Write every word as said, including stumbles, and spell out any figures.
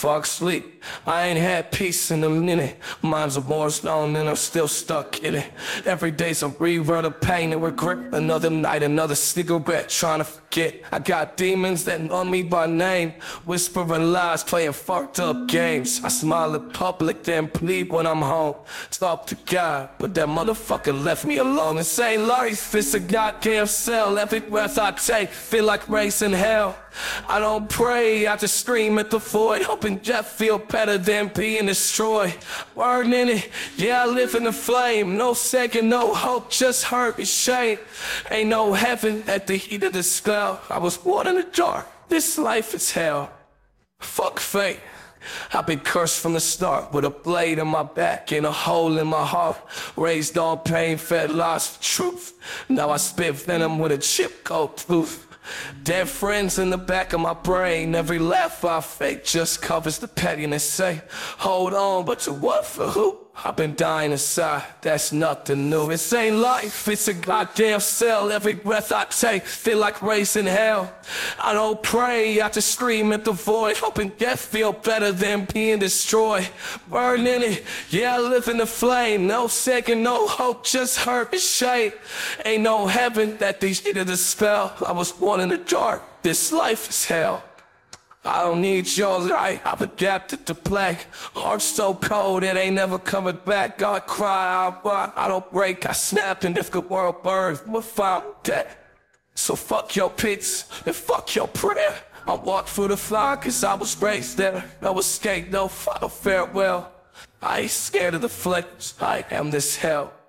fuck sleep. I ain't had peace in a minute. Mine's a war zone and I'm still stuck in it. Every day's a rewrite of pain and regret. Another night, another cigarette, trying to forget. I got demons that know me by name, whispering lies, playing fucked up games. I smile in public, then plead when I'm home. Talk to God, but that motherfucker left me alone. This ain't life, it's a goddamn cell. Every breath I take, feel like racing hell. I don't pray, I just scream at the void, hoping death feel better than being destroyed. Burn in it, yeah, I live in the flame. No second, no hope, just hurt and shame. Ain't no heaven at the heat of the skull. I was born in the dark, this life is hell. Fuck fate. I've been cursed from the start, with a blade in my back and a hole in my heart. Raised on pain, fed lies for truth. Now I spit venom with a chip coat tooth. Dead friends in the back of my brain. Every laugh I fake just covers the pettiness. Say, hold on, but to what, for who? I've been dying inside, that's nothing new. This ain't life, it's a goddamn cell. Every breath I take, feel like racing hell. I don't pray, I just scream at the void, hoping death feel better than being destroyed. Burn in it, yeah, I live in the flame. No second, no hope, just hurt and shame. Ain't no heaven that these needed a spell. I was born in the dark, this life is hell. I don't need your light, I've adapted to black. Heart so cold, it ain't never coming back. God cry, I rock, I don't break, I snap. And if the world burns, we'll find dead. So fuck your pits, and fuck your prayer. I walk through the fire, cause I was raised there. No escape, no final farewell. I ain't scared of the flames, I am this hell.